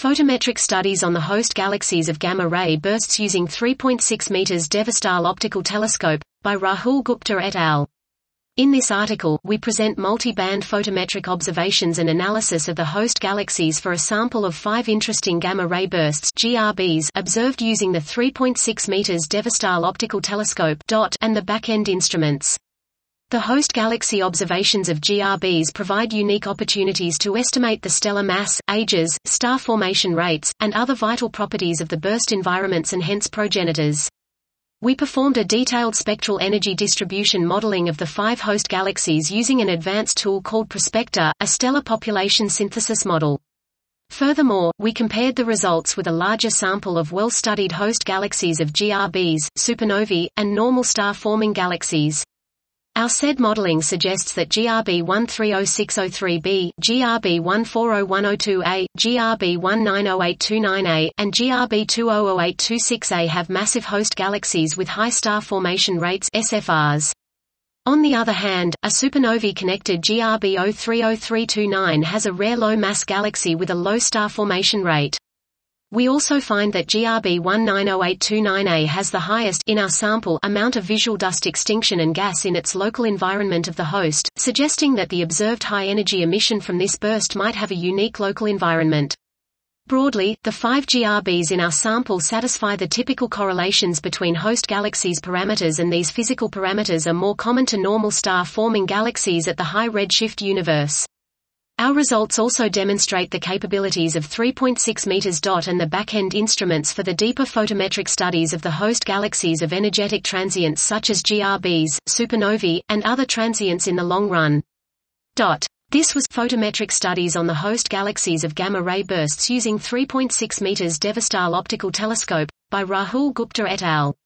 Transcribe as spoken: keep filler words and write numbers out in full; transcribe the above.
Photometric studies on the host galaxies of gamma-ray bursts using three point six meters Devastal optical telescope, by Rahul Gupta et al. In this article, we present multi-band photometric observations and analysis of the host galaxies for a sample of five interesting gamma-ray bursts (G R Bs) observed using the three point six meters Devastal optical telescope (D O T) and the back-end instruments. The host galaxy observations of G R Bs provide unique opportunities to estimate the stellar mass, ages, star formation rates, and other vital properties of the burst environments and hence progenitors. We performed a detailed spectral energy distribution modeling of the five host galaxies using an advanced tool called Prospector, a stellar population synthesis model. Furthermore, we compared the results with a larger sample of well-studied host galaxies of G R Bs, supernovae, and normal star-forming galaxies. Our said modeling suggests that G R B one three zero six zero three b, G R B one four zero one zero two a, G R B one nine zero eight two nine a, and G R B two zero zero eight two six a have massive host galaxies with high star formation rates S F Rs. On the other hand, a supernovae-connected G R B zero three zero three two nine has a rare low-mass galaxy with a low star formation rate. We also find that G R B one nine zero eight two nine a has the highest in our sample amount of visual dust extinction and gas in its local environment of the host, suggesting that the observed high-energy emission from this burst might have a unique local environment. Broadly, the five G R Bs in our sample satisfy the typical correlations between host galaxies parameters, and these physical parameters are more common to normal star-forming galaxies at the high redshift universe. Our results also demonstrate the capabilities of three point six meters D O T and the back-end instruments for the deeper photometric studies of the host galaxies of energetic transients such as G R Bs, supernovae, and other transients in the long run. Dot. This was photometric studies on the host galaxies of gamma-ray bursts using three point six meters Devastal optical telescope, by Rahul Gupta et al.